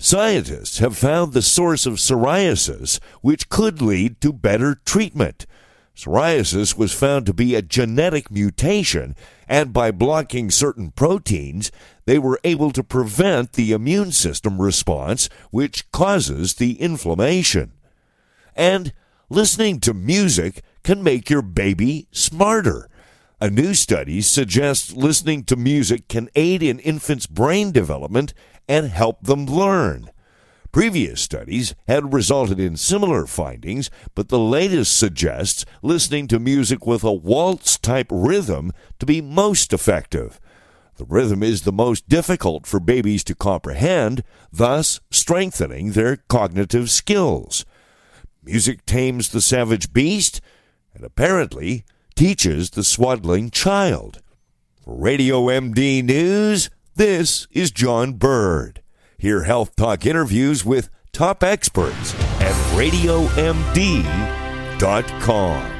Scientists have found the source of psoriasis, which could lead to better treatment. Psoriasis was found to be a genetic mutation, and by blocking certain proteins, they were able to prevent the immune system response, which causes the inflammation. And listening to music can make your baby smarter. A new study suggests listening to music can aid in infants' brain development and help them learn. Previous studies had resulted in similar findings, but the latest suggests listening to music with a waltz-type rhythm to be most effective. The rhythm is the most difficult for babies to comprehend, thus strengthening their cognitive skills. Music tames the savage beast and apparently teaches the swaddling child. For Radio MD News, this is John Bird. Hear Health Talk interviews with top experts at RadioMD.com.